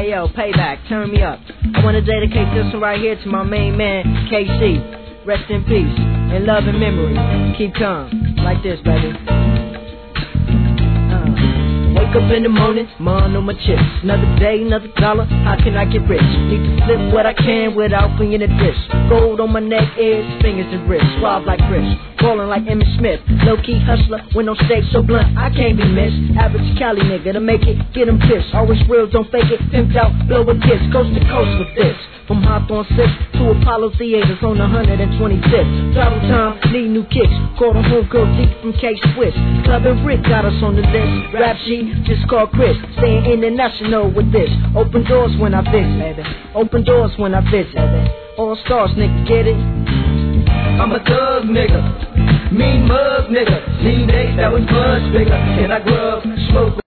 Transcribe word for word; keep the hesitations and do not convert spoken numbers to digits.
Hey yo, payback, turn me up. I wanna dedicate this one right here to my main man, K C. Rest in peace, in love and memory. Keep calm, like this, baby. Wake up in the morning, mind on my chips. Another day, another dollar, how can I get rich? Need to flip what I can without bringing a dish. Gold on my neck, ears, fingers and wrists. Suave like Chris, rolling like Emmitt Smith. Low-key hustler, when on stage so blunt, I can't be missed. Average Cali nigga, to make it, get him pissed. Always real, don't fake it, pimped out, blow a kiss. Coast to coast with this. From Hawthorne six to Apollo Theaters on one hundred twenty-fifth. Travel time, need new kicks. Call the homegirl deep from K-Swiss. Club and Rick got us on the list. Rap sheet, just call Chris. Staying international with this. Open doors when I visit, baby. Open doors when I visit, baby. All stars, nigga, get it? I'm a thug nigga, mean mug nigga. Seen days that was much bigger. Can I grow